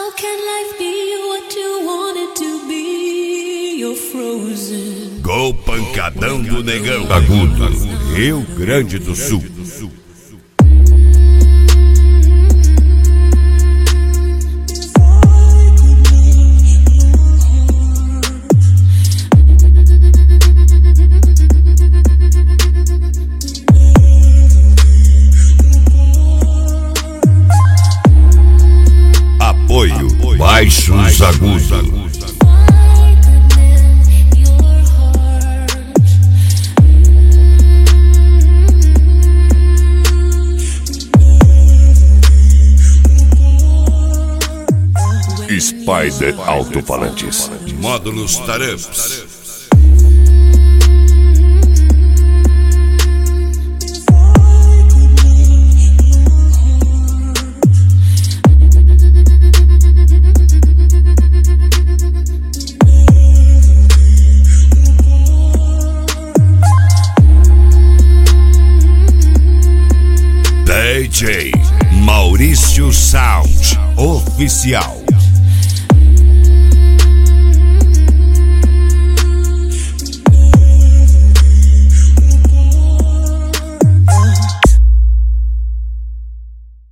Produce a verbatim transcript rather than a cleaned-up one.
How can life be what you want it to be? You're frozen. Gol pancadão do Negão. Agudo, Rio Grande do Sul. Apoio Baixos Agudos. Spider Alto-Falantes. Módulos Taramps. D J Maurício Sound Oficial.